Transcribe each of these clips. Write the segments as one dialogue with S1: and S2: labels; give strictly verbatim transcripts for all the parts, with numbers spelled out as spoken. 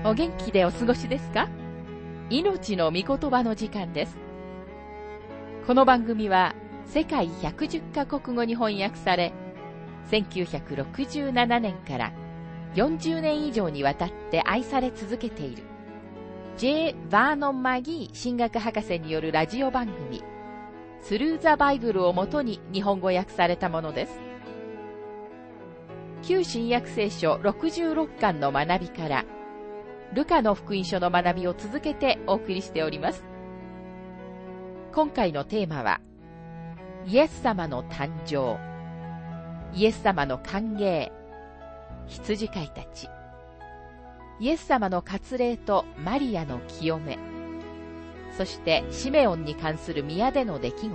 S1: お元気でお過ごしですか？命の御言葉の時間です。この番組は世界ひゃくじゅっカ国語に翻訳され、せんきゅうひゃくろくじゅうななねんからよんじゅうねん以上にわたって愛され続けている J. バーノン・マギー神学博士によるラジオ番組スルー・ザ・バイブルをもとに日本語訳されたものです。旧新約聖書ろくじゅうろっかんの学びからルカの福音書の学びを続けてお送りしております。今回のテーマはイエス様の誕生、イエス様の歓迎、羊飼いたち、イエス様の割礼とマリアの清め、そしてシメオンに関する宮での出来事。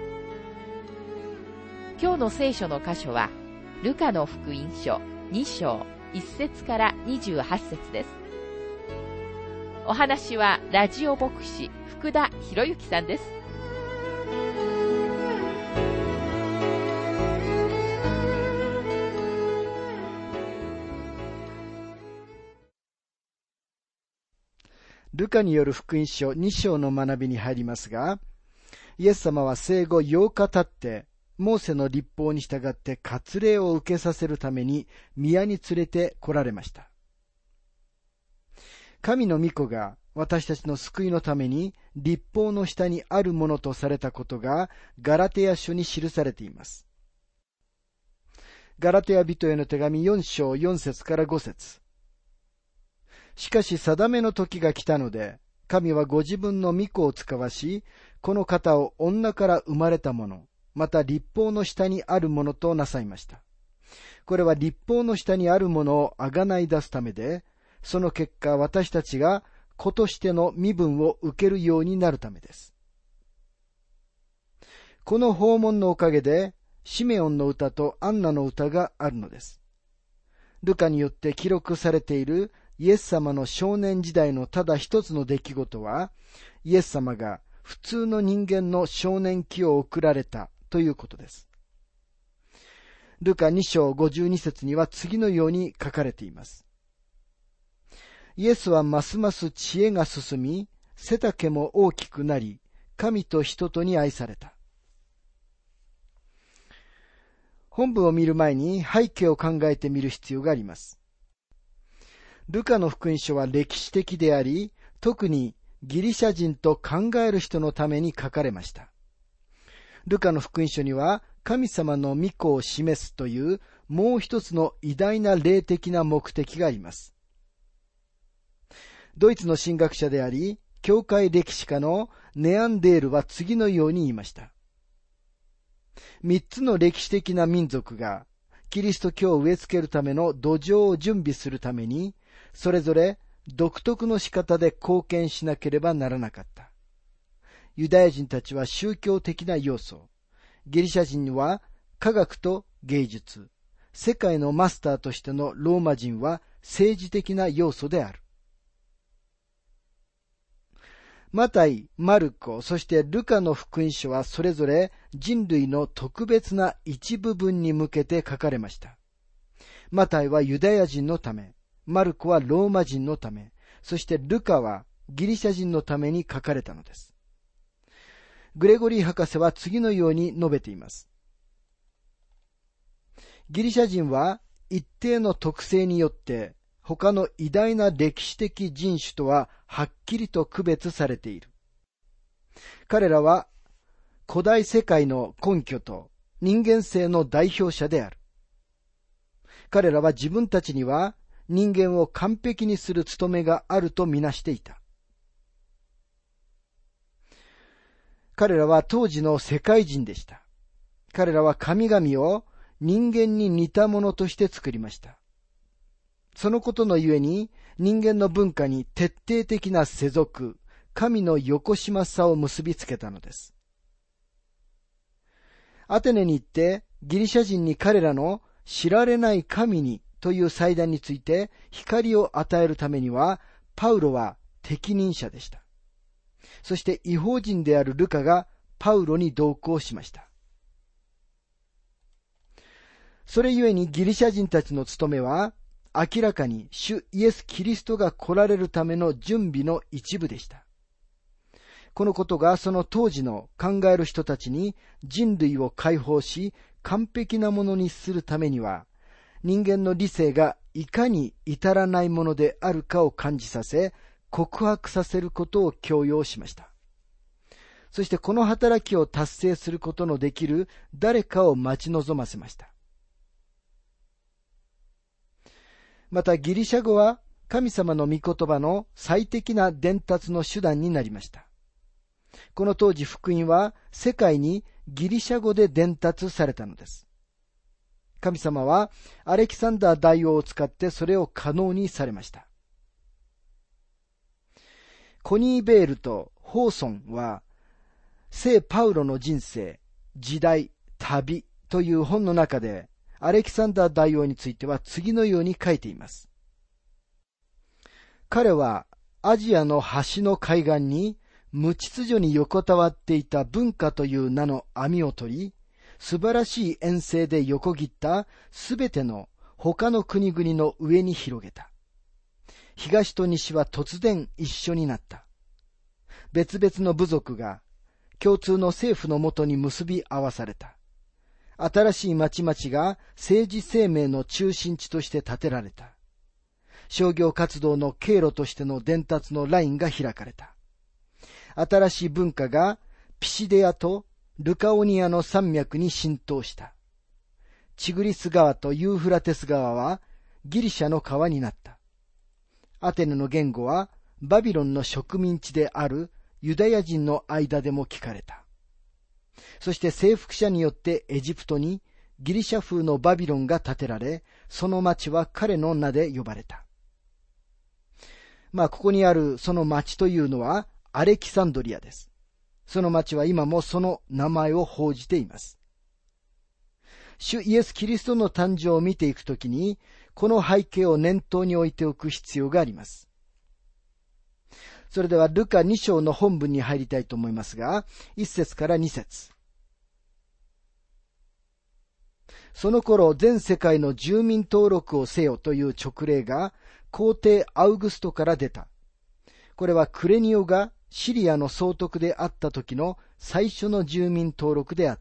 S1: 今日の聖書の箇所はルカの福音書に章いち節からにじゅうはち節です。お話はラジオ牧師福田博之さんです。
S2: ルカによる福音書に章の学びに入りますが、イエス様は生後ようか経ってモーセの律法に従って割礼を受けさせるために宮に連れて来られました。神の御子が私たちの救いのために律法の下にあるものとされたことがガラテヤ書に記されています。ガラテヤ人への手紙よん章よん節からご節。しかし定めの時が来たので、神はご自分の御子を使わし、この方を女から生まれたもの、また律法の下にあるものとなさいました。これは律法の下にあるものをあがない出すためで、その結果私たちが子としての身分を受けるようになるためです。この訪問のおかげで、シメオンの歌とアンナの歌があるのです。ルカによって記録されているイエス様の少年時代のただ一つの出来事は、イエス様が普通の人間の少年期を送られたということです。ルカに章ごじゅうに節には次のように書かれています。イエスはますます知恵が進み、背丈も大きくなり、神と人とに愛された。本文を見る前に背景を考えてみる必要があります。ルカの福音書は歴史的であり、特にギリシャ人と考える人のために書かれました。ルカの福音書には神様の御子を示すというもう一つの偉大な霊的な目的があります。ドイツの神学者であり、教会歴史家のネアンデールは次のように言いました。三つの歴史的な民族がキリスト教を植え付けるための土壌を準備するために、それぞれ独特の仕方で貢献しなければならなかった。ユダヤ人たちは宗教的な要素、ギリシャ人は科学と芸術、世界のマスターとしてのローマ人は政治的な要素である。マタイ、マルコ、そしてルカの福音書はそれぞれ人類の特別な一部分に向けて書かれました。マタイはユダヤ人のため、マルコはローマ人のため、そしてルカはギリシャ人のために書かれたのです。グレゴリー博士は次のように述べています。ギリシャ人は一定の特性によって他の偉大な歴史的人種とははっきりと区別されている。彼らは古代世界の根拠と人間性の代表者である。彼らは自分たちには人間を完璧にする務めがあるとみなしていた。彼らは当時の世界人でした。彼らは神々を人間に似たものとして作りました。そのことのゆえに人間の文化に徹底的な世俗、神のよこしまさを結びつけたのです。アテネに行ってギリシャ人に彼らの知られない神にという祭壇について光を与えるためには、パウロは適任者でした。そして異邦人であるルカがパウロに同行しました。それゆえにギリシャ人たちの務めは、 明らかに主イエス・キリストが来られるための準備の一部でした。このことがその当時の考える人たちに人類を解放し完璧なものにするためには、人間の理性がいかに至らないものであるかを感じさせ、告白させることを強要しました。そしてこの働きを達成することのできる誰かを待ち望ませました。またギリシャ語は神様の御言葉の最適な伝達の手段になりました。この当時福音は世界にギリシャ語で伝達されたのです。神様はアレキサンダー大王を使ってそれを可能にされました。コニー・ベールとホーソンは聖パウロの人生、時代、旅という本の中でアレキサンダー大王については次のように書いています。彼はアジアの端の海岸に無秩序に横たわっていた文化という名の網を取り、素晴らしい遠征で横切ったすべての他の国々の上に広げた。東と西は突然一緒になった。別々の部族が共通の政府のもとに結び合わされた。新しい町々が政治生命の中心地として建てられた。商業活動の経路としての伝達のラインが開かれた。新しい文化がピシデアとルカオニアの山脈に浸透した。チグリス川とユーフラテス川はギリシャの川になった。アテネの言語はバビロンの植民地であるユダヤ人の間でも聞かれた。そして征服者によってエジプトにギリシャ風のバビロンが建てられ、その町は彼の名で呼ばれた。まあここにあるその町というのはアレキサンドリアです。その町は今もその名前を報じています。主イエス・キリストの誕生を見ていくときに、この背景を念頭に置いておく必要があります。それではルカに章の本文に入りたいと思いますが、いっ節からに節。その頃、全世界の住民登録をせよという勅令が皇帝アウグストから出た。これはクレニオがシリアの総督であった時の最初の住民登録であった。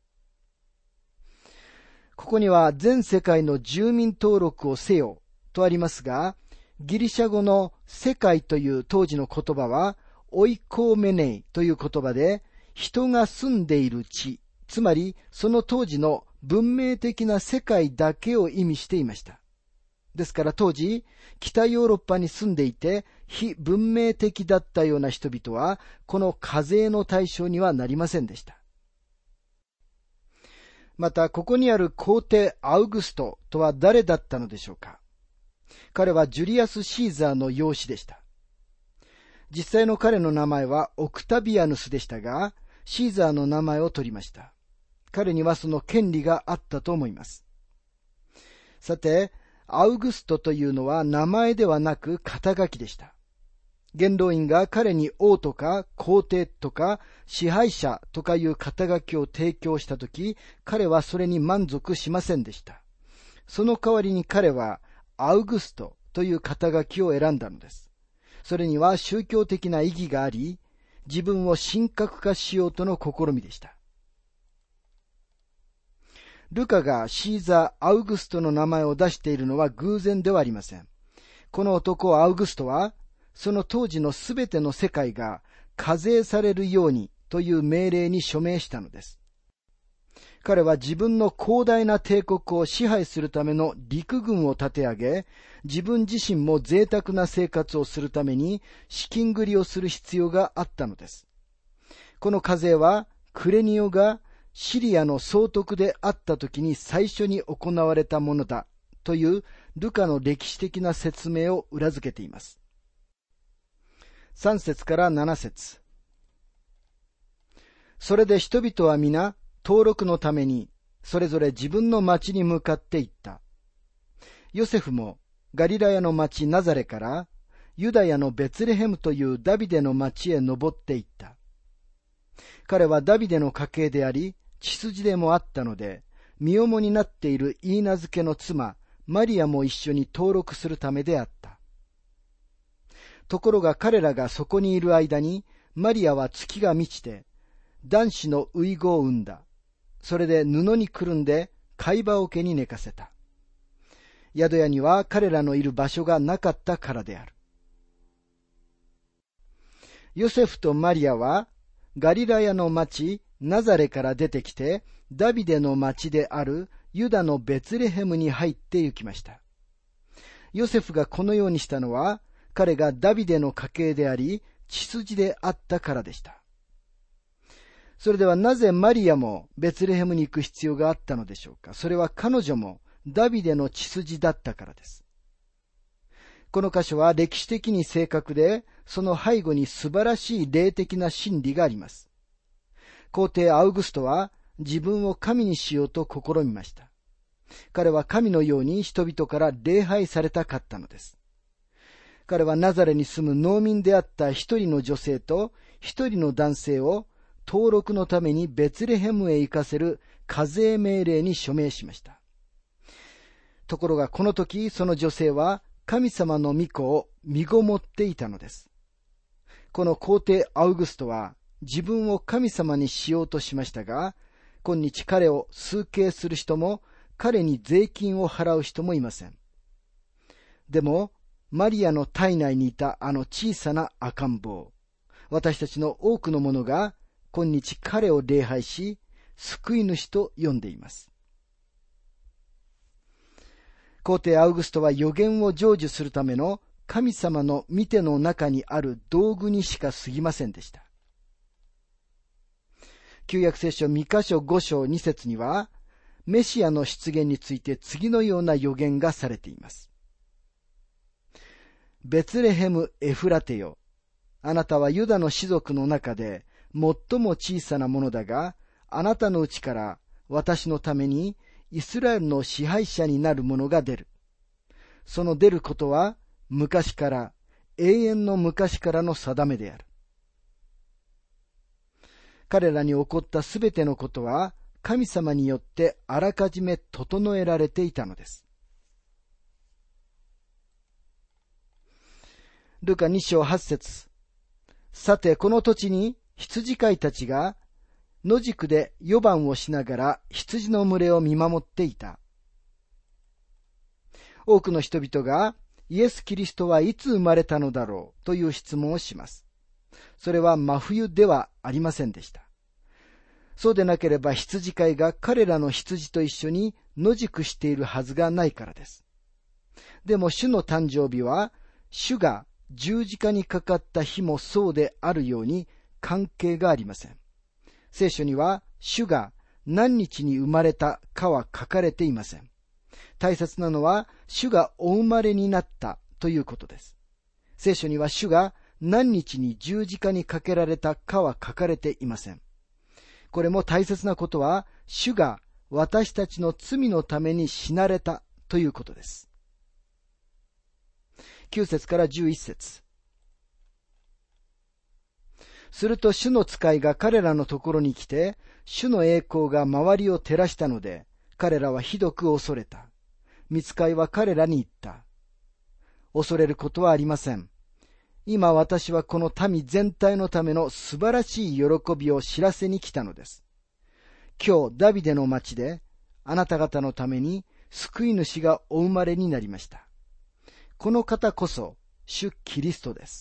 S2: ここには全世界の住民登録をせよとありますが、ギリシャ語の世界という当時の言葉はオイコーメネイという言葉で人が住んでいる地、つまりその当時の文明的な世界だけを意味していました。ですから当時、北ヨーロッパに住んでいて非文明的だったような人々はこの課税の対象にはなりませんでした。またここにある皇帝アウグストとは誰だったのでしょうか。彼はジュリアス・シーザーの養子でした。実際の彼の名前はオクタビアヌスでしたが、シーザーの名前を取りました。彼にはその権利があったと思います。さて、アウグストというのは名前ではなく肩書きでした。元老院が彼に王とか皇帝とか支配者とかいう肩書きを提供したとき、彼はそれに満足しませんでした。その代わりに彼はアウグストという肩書きを選んだのです。それには宗教的な意義があり、自分を神格化しようとの試みでした。ルカがシーザー・アウグストの名前を出しているのは偶然ではありません。この男アウグストは、その当時のすべての世界が課税されるようにという命令に署名したのです。彼は自分の広大な帝国を支配するための陸軍を立て上げ、自分自身も贅沢な生活をするために資金繰りをする必要があったのです。この課税はクレニオがシリアの総督であった時に最初に行われたものだというルカの歴史的な説明を裏付けています。さん節からなな節。それで人々は皆登録のためにそれぞれ自分の町に向かって行った。ヨセフもガリラヤの町ナザレからユダヤのベツレヘムというダビデの町へ登って行った。彼はダビデの家系であり血筋でもあったので、身重になっているイーナ付けの妻マリアも一緒に登録するためであった。ところが彼らがそこにいる間に、マリアは月が満ちて、男子の遺子を産んだ。それで布にくるんで貝羽桶に寝かせた。宿屋には彼らのいる場所がなかったからである。ヨセフとマリアはガリラヤの町ナザレから出てきて、ダビデの町であるユダのベツレヘムに入って行きました。ヨセフがこのようにしたのは、彼がダビデの家系であり、血筋であったからでした。それではなぜマリアもベツレヘムに行く必要があったのでしょうか。それは彼女もダビデの血筋だったからです。この箇所は歴史的に正確で、その背後に素晴らしい霊的な真理があります。皇帝アウグストは自分を神にしようと試みました。彼は神のように人々から礼拝されたかったのです。彼はナザレに住む農民であった一人の女性と一人の男性を登録のためにベツレヘムへ行かせる課税命令に署名しました。ところがこの時、その女性は神様の御子を身ごもっていたのです。この皇帝アウグストは自分を神様にしようとしましたが、今日彼を崇敬する人も彼に税金を払う人もいません。でもマリアの体内にいたあの小さな赤ん坊、私たちの多くの者が今日彼を礼拝し、救い主と呼んでいます。皇帝アウグストは予言を成就するための神様の御手の中にある道具にしか過ぎませんでした。旧約聖書ミカ書ご章に節には、メシアの出現について次のような予言がされています。ベツレヘム・エフラテよ。あなたはユダの氏族の中で最も小さなものだが、あなたのうちから私のためにイスラエルの支配者になる者が出る。その出ることは昔から、永遠の昔からの定めである。彼らに起こったすべてのことは神様によってあらかじめ整えられていたのです。ルカに章はち節。さてこの土地に羊飼いたちが野宿で夜番をしながら羊の群れを見守っていた。多くの人々がイエス・キリストはいつ生まれたのだろうという質問をします。それは真冬ではありませんでした。そうでなければ羊飼いが彼らの羊と一緒に野宿しているはずがないからです。でも主の誕生日は主が十字架にかかった日もそうであるように関係がありません。聖書には主が何日に生まれたかは書かれていません。大切なのは主がお生まれになったということです。聖書には主が何日に十字架にかけられたかは書かれていません。これも大切なことは主が私たちの罪のために死なれたということです。きゅう節からじゅういち節。すると主の使いが彼らのところに来て、主の栄光が周りを照らしたので、彼らはひどく恐れた。御使いは彼らに言った。恐れることはありません。今私はこの民全体のための素晴らしい喜びを知らせに来たのです。今日ダビデの町であなた方のために救い主がお生まれになりました。この方こそ主キリストです。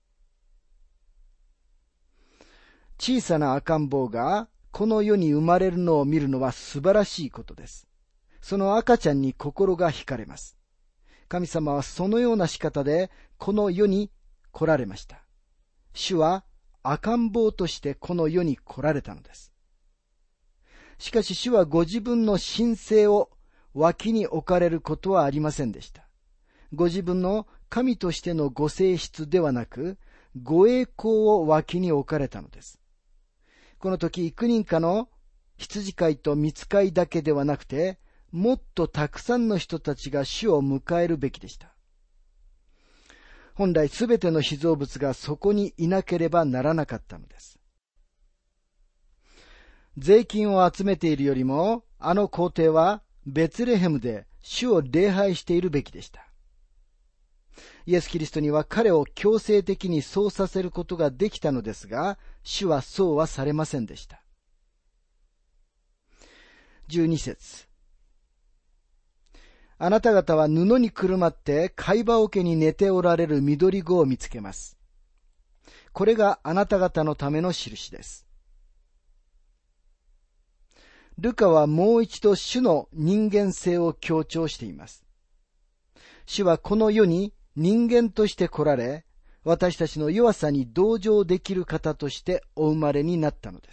S2: 小さな赤ん坊がこの世に生まれるのを見るのは素晴らしいことです。その赤ちゃんに心が惹かれます。神様はそのような仕方でこの世に来られました。主は赤ん坊としてこの世に来られたのです。しかし主はご自分の神性を脇に置かれることはありませんでした。ご自分の神としてのご性質ではなく、ご栄光を脇に置かれたのです。この時、幾人かの羊飼いと御使いだけではなくて、もっとたくさんの人たちが主を迎えるべきでした。本来すべての被造物がそこにいなければならなかったのです。税金を集めているよりも、あの皇帝はベツレヘムで主を礼拝しているべきでした。イエス・キリストには彼を強制的にそうさせることができたのですが、主はそうはされませんでした。じゅうに節。あなた方は布にくるまって貝羽桶に寝ておられる緑子を見つけます。これがあなた方のための印です。ルカはもう一度主の人間性を強調しています。主はこの世に人間として来られ、私たちの弱さに同情できる方としてお生まれになったのです。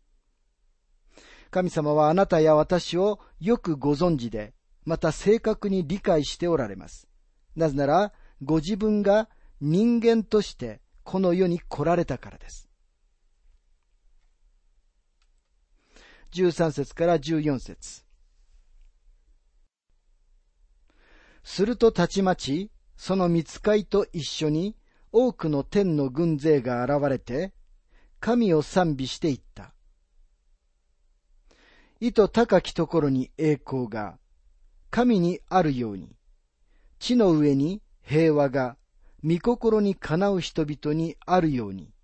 S2: 神様はあなたや私をよくご存知で、また正確に理解しておられます。なぜなら、ご自分が人間としてこの世に来られたからです。じゅうさん節からじゅうよん節。するとたちまち、その御使いと一緒に多くの天の軍勢が現れて、神を賛美していった。意図高きところに栄光が、神にあるように、地の上に平和が、御心にかなう人々にあるように。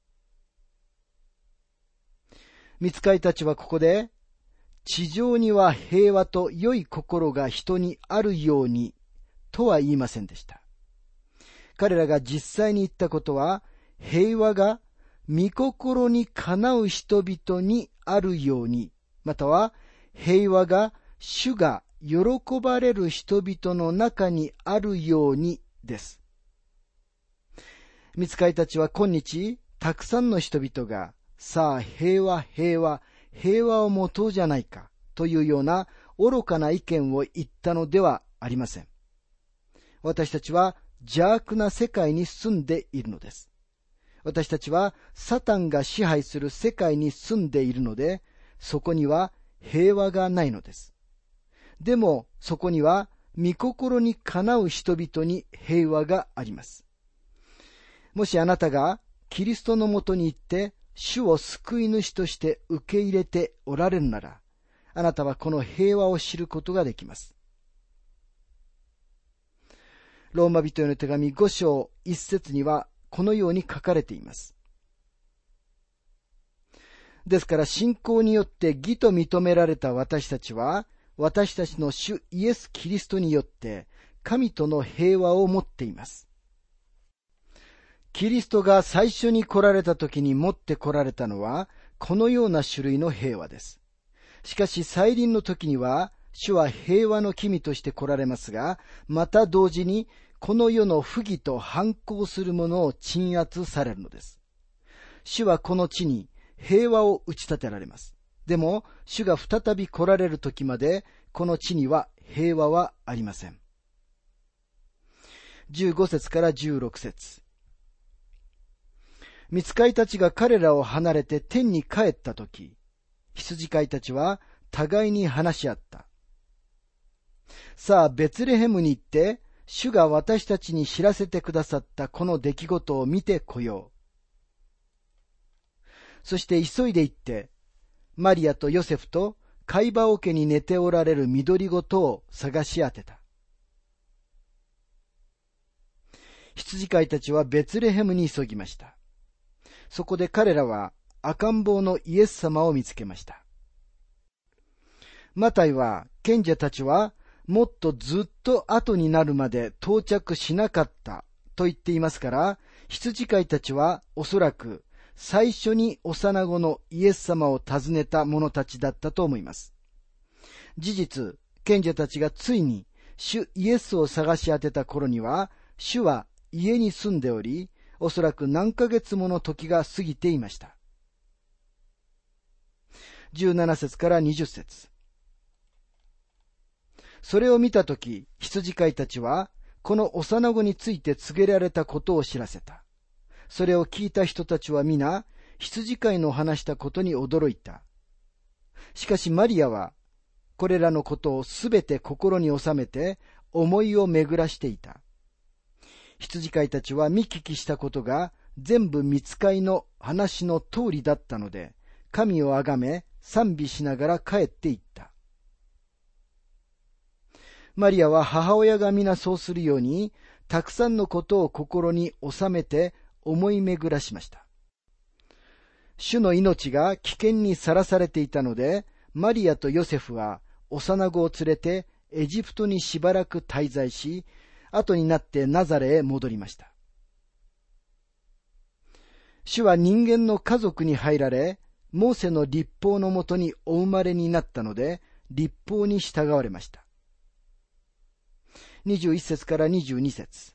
S2: 御使いたちはここで、地上には平和と良い心が人にあるように、とは言いませんでした。彼らが実際に言ったことは、平和が御心にかなう人々にあるように、または平和が主が喜ばれる人々の中にあるようにです。御使いたちは今日、たくさんの人々が、さあ平和平和平和を持とうじゃないかというような愚かな意見を言ったのではありません。私たちは邪悪な世界に住んでいるのです。私たちはサタンが支配する世界に住んでいるので、そこには平和がないのです。でもそこには御心にかなう人々に平和があります。もしあなたがキリストのもとに行って主を救い主として受け入れておられるなら、あなたはこの平和を知ることができます。ローマ人への手紙ご章いっ節にはこのように書かれています。ですから信仰によって義と認められた私たちは、私たちの主イエス・キリストによって神との平和を持っています。キリストが最初に来られた時に持って来られたのは、このような種類の平和です。しかし再臨の時には、主は平和の君として来られますが、また同時にこの世の不義と反抗する者を鎮圧されるのです。主はこの地に平和を打ち立てられます。でも、主が再び来られる時まで、この地には平和はありません。じゅうご節からじゅうろく節。御使いたちが彼らを離れて天に帰ったとき、羊飼いたちは互いに話し合った。さあ、ベツレヘムに行って、主が私たちに知らせてくださったこの出来事を見てこよう。そして急いで行って、マリアとヨセフと貝羽桶に寝ておられる緑子とを探し当てた。羊飼いたちはベツレヘムに急ぎました。そこで彼らは赤ん坊のイエス様を見つけました。マタイは、賢者たちはもっとずっと後になるまで到着しなかったと言っていますから、羊飼いたちはおそらく最初に幼子のイエス様を訪ねた者たちだったと思います。事実、賢者たちがついに主イエスを探し当てた頃には、主は家に住んでおり、おそらく何ヶ月もの時が過ぎていました。じゅうなな節からにじゅっ節。それを見たとき、羊飼いたちは、この幼子について告げられたことを知らせた。それを聞いた人たちは皆、羊飼いの話したことに驚いた。しかしマリアは、これらのことをすべて心に収めて、思いを巡らしていた。羊飼いたちは見聞きしたことが、全部御使いの話の通りだったので、神をあがめ、賛美しながら帰っていった。 マリアは母親が皆そうするように、たくさんのことを心に収めて思い巡らしました。主の命が危険にさらされていたので、マリアとヨセフは幼子を連れてエジプトにしばらく滞在し、後になってナザレへ戻りました。主は人間の家族に入られ、モーセの律法のもとにお生まれになったので、律法に従われました。にじゅういっ節からにじゅうに節。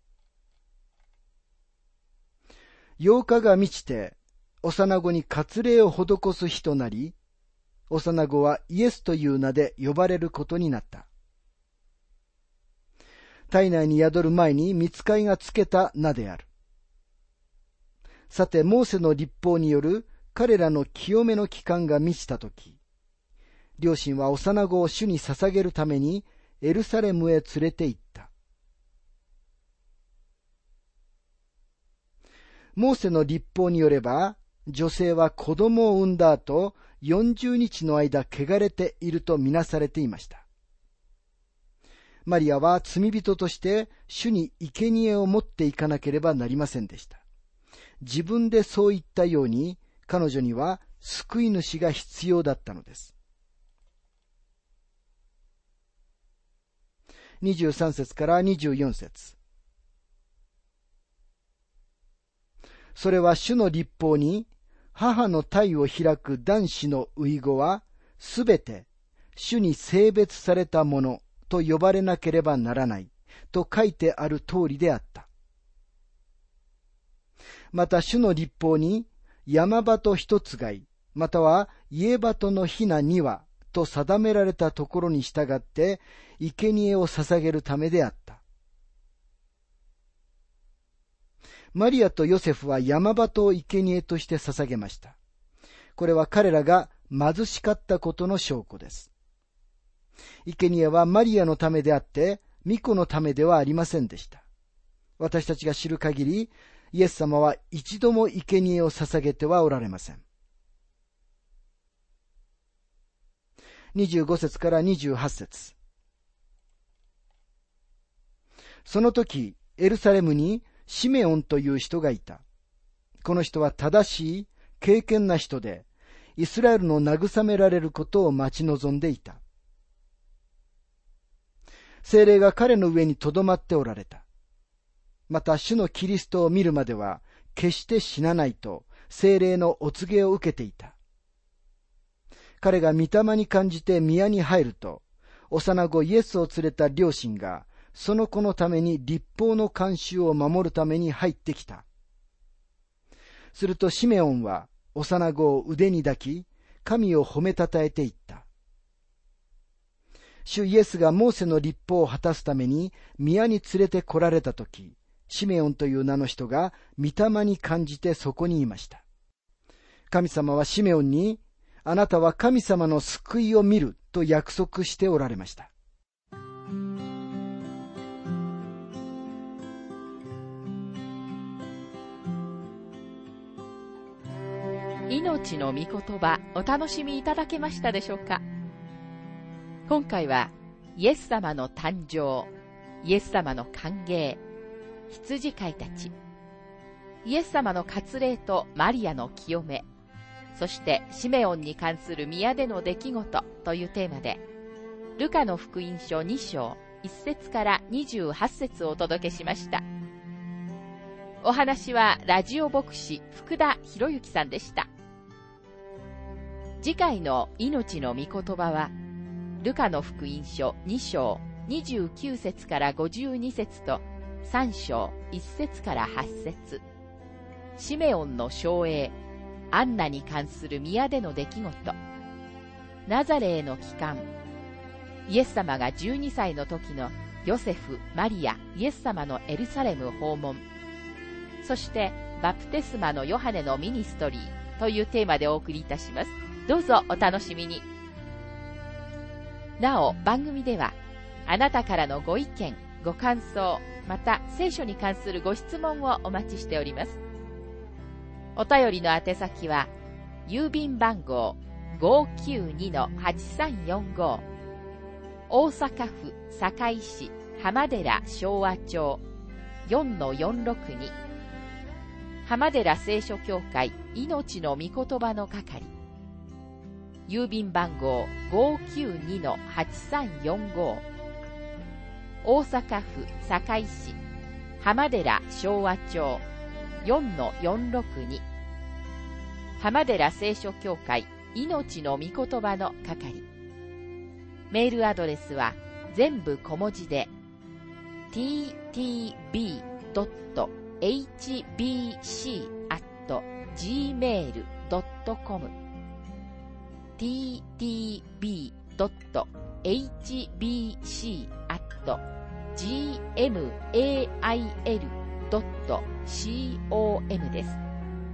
S2: 八日が満ちて、幼子に割礼を施す日となり、幼子はイエスという名で呼ばれることになった。体内に宿る前に御使いがつけた名である。さて、モーセの律法による彼らの清めの期間が満ちたとき、両親は幼子を主に捧げるためにエルサレムへ連れて行った。モーセの律法によれば、女性は子供を産んだ後、よんじゅうにちの間汚れているとみなされていました。マリアは罪人として主に生贄を持っていかなければなりませんでした。自分でそう言ったように、彼女には救い主が必要だったのです。にじゅうさん節からにじゅうよん節。それは主の律法に、母の胎を開く男子の遺語は、すべて主に性別されたものと呼ばれなければならないと書いてある通りであった。また主の律法に、山鳩一つがい、または家鳩のひなに羽と定められたところに従って、生贄を捧げるためであった。マリアとヨセフは山鳩を生贄として捧げました。これは彼らが貧しかったことの証拠です。生贄はマリアのためであって、御子のためではありませんでした。私たちが知る限り、イエス様は一度も生贄を捧げてはおられません。にじゅうご節からにじゅうはち節。その時、エルサレムにシメオンという人がいた。この人は正しい、敬虔な人で、イスラエルの慰められることを待ち望んでいた。聖霊が彼の上にとどまっておられた。また主のキリストを見るまでは決して死なないと聖霊のお告げを受けていた。彼が御霊に感じて宮に入ると、幼子イエスを連れた両親がその子のために律法の慣習を守るために入ってきた。するとシメオンは幼子を腕に抱き、神を褒めたたえていった。主イエスがモーセの律法を果たすために宮に連れて来られたとき、シメオンという名の人が御霊に感じてそこにいました。神様はシメオンに、あなたは神様の救いを見ると約束しておられました。
S1: 命の御言葉、お楽しみいただけましたでしょうか。今回はイエス様の誕生、イエス様の歓迎、羊飼いたち、イエス様の割礼とマリアの清め、そしてシメオンに関する宮での出来事というテーマで、ルカの福音書に章いち節からにじゅうはち節をお届けしました。お話はラジオ牧師福田博之さんでした。次回の命の御言葉は、ルカの福音書に章にじゅうきゅう節からごじゅうに節とさん章いち節からはち節、シメオンの称栄、アンナに関する宮での出来事、ナザレへの帰還、イエス様がじゅうにさいの時のヨセフ、マリア、イエス様のエルサレム訪問、そしてバプテスマのヨハネのミニストリーというテーマでお送りいたします。どうぞお楽しみに。なお、番組ではあなたからのご意見、ご感想、また聖書に関するご質問をお待ちしております。お便りの宛先は郵便番号 ごーきゅうにのはちさんよんご、 大阪府堺市浜寺昭和町 よんのよんろくに 浜寺聖書協会命の御言葉の係、郵便番号 ごーきゅうにのはちさんよんご、大阪府堺市浜寺昭和町 よんのよんろくに 浜寺聖書協会命の御言葉の係。メールアドレスは全部小文字で ティーティービードットエイチビーシーアットジーメールドットコム ティーティービードットエイチビーシーアットジーメールドットコム です。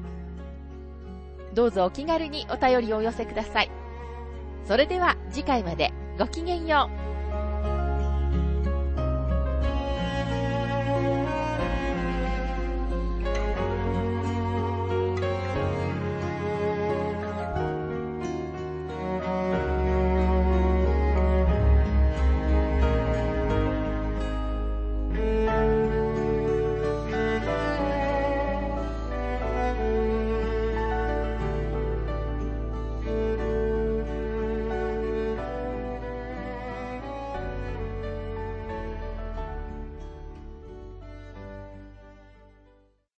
S1: どうぞお気軽にお便りをお寄せください。それでは次回までごきげんよう。